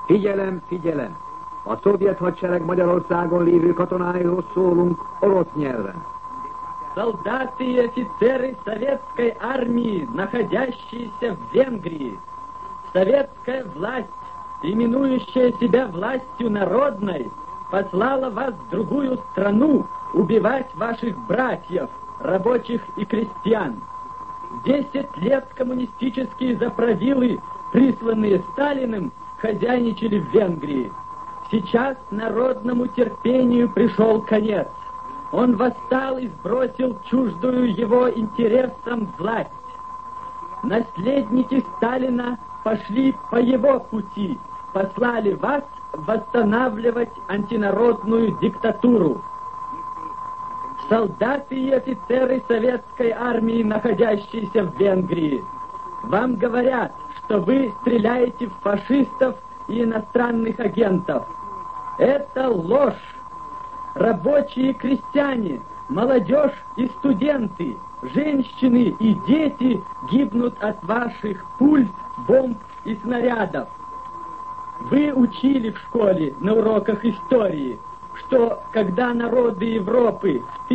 Figyelem, figyelem! A szovjet hadsereg Magyarországon lévő katonáihoz szólunk orosz nyelven. Солдаты и офицеры советской армии, находящиеся в Венгрии. Советская власть, именующая себя властью народной, послала вас в другую страну убивать ваших братьев, рабочих и крестьян. 10 лет коммунистические заправилы, присланные Сталиным, хозяйничали в Венгрии. Сейчас народному терпению пришел конец. Он восстал и сбросил чуждую его интересам власть. Наследники Сталина пошли по его пути, послали вас восстанавливать антинародную диктатуру. Солдаты и офицеры советской армии, находящиеся в Венгрии, вам говорят, что вы стреляете в фашистов и иностранных агентов. Это ложь. Рабочие и крестьяне, молодежь и студенты, женщины и дети гибнут от ваших пуль, бомб и снарядов. Вы учили в школе на уроках истории, что когда народы Европы в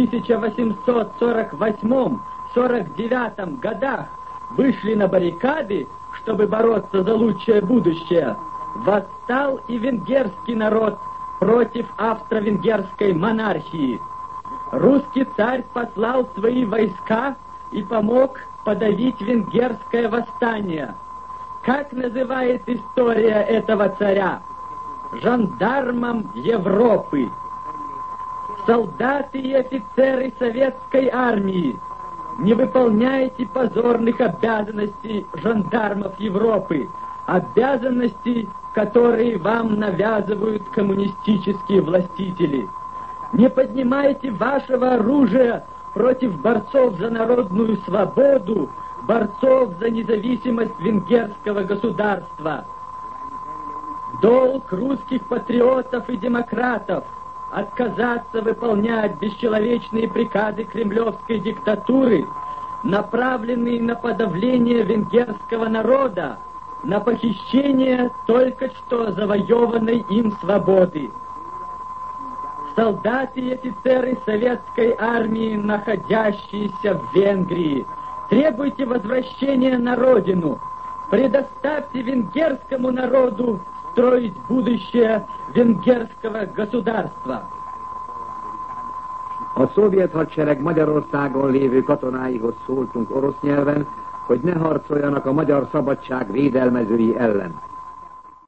1848-49 годах вышли на баррикады, чтобы бороться за лучшее будущее, восстал и венгерский народ против австро-венгерской монархии. Русский царь послал свои войска и помог подавить венгерское восстание. Как называет история этого царя? Жандармом Европы. Солдаты и офицеры советской армии, не выполняйте позорных обязанностей жандармов Европы, обязанностей, которые вам навязывают коммунистические властители. Не поднимайте вашего оружия против борцов за народную свободу, борцов за независимость венгерского государства. Долг русских патриотов и демократов отказаться выполнять бесчеловечные приказы кремлевской диктатуры, направленные на подавление венгерского народа, на похищение только что завоеванной им свободы. Солдаты и офицеры советской армии, находящиеся в Венгрии, требуйте возвращения на родину, предоставьте венгерскому народу строить будущее венгерского государства. A szovjet hadsereg Magyarországon lévő katonáihoz szóltunk orosz nyelven, hogy ne harcoljanak a magyar szabadság védelmezői ellen.